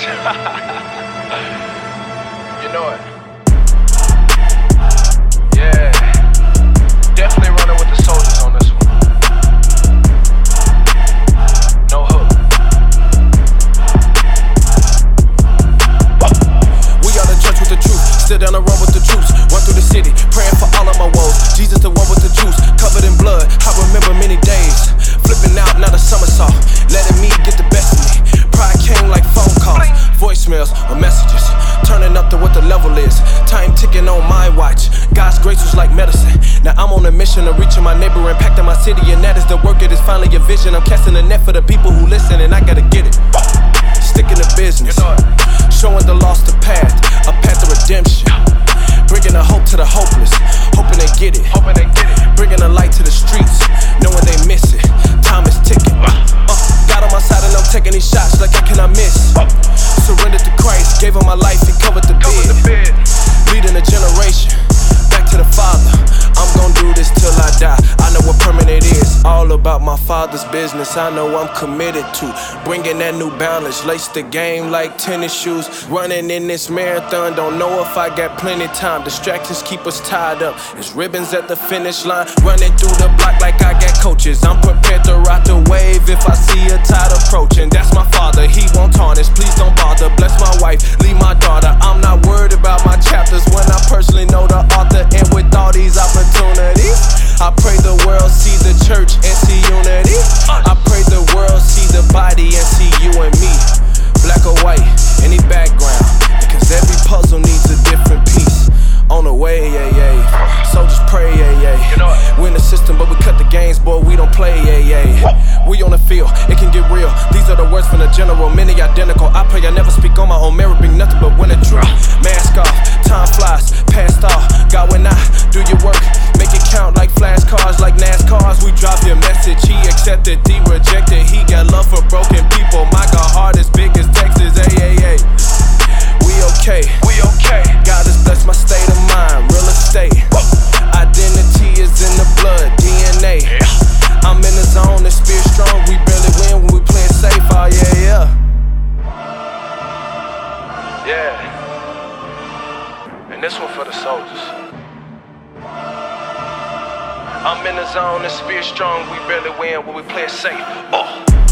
You know it. Yeah. Definitely running with the soldiers on this one. No hook. We are the church with the truth. Still down the road with the troops. Run through the city, praying for all of my woes. Jesus the one with the juice, covered in blood. I remember many days. Flipping out, not a somersault. Letting me get the best of me. Pride came like phone calls, voicemails or messages. Turning up to what the level is. Time ticking on my watch. God's grace was like medicine. Now I'm on a mission of reaching my neighbor, impacting my city, and that is the work. It is finally a vision. I'm casting a net for the people who listen, and I gotta get it. Sticking to business, showing the lost a path of redemption. Bringing a hope to the hopeless, hoping they get it. Bringing a light to the streets, knowing they miss it. Time is ticking. God on my side and I'm taking these shots like how can I miss? Surrendered to Christ, gave him my life, he covered the bed. Leading a generation, back to the Father. I'm gon' do this till I die. I know what permanent is, all about my Father's business. I know I'm committed to bringing that new balance. Lace the game like tennis shoes. Running in this marathon, don't know if I got plenty time. Distractions keep us tied up. It's ribbons at the finish line. Running through the block like I got coaches. I'm prepared to ride the wave if I see a tide approaching. That's my Father, he won't tarnish. Please don't bother, bless my wife, leave my daughter. I'm not worried about my chapters when I personally know the author. And with all these opportunities, I pray the world see the church and see unity. I pray the world see the body and see you and me. Black or white, any background, because every puzzle needs a different piece. On the way, yeah, yeah. Soldiers pray, yeah, yeah. We in the system, but we cut the games, boy, we don't play, yeah, yeah. We on the field, it can get real. These are the words from the general, many identical. I pray I never speak on my own merit, bring nothing but when the truth. Mask off, time flies, past all. God, when I do your work, make it count like flashcards, like NASCARs. We drop your message, he accepted, he rejected. He got love for broken people. My God, heart as big as Texas, ay. We okay. God has blessed my state of mind, real estate. Identity is in the blood, DNA. I'm in the zone, the spirit strong. We barely win when we playing safe, oh yeah. Yeah. And this one for the soldiers. I'm in the zone, the spirit strong. We barely win when we play safe.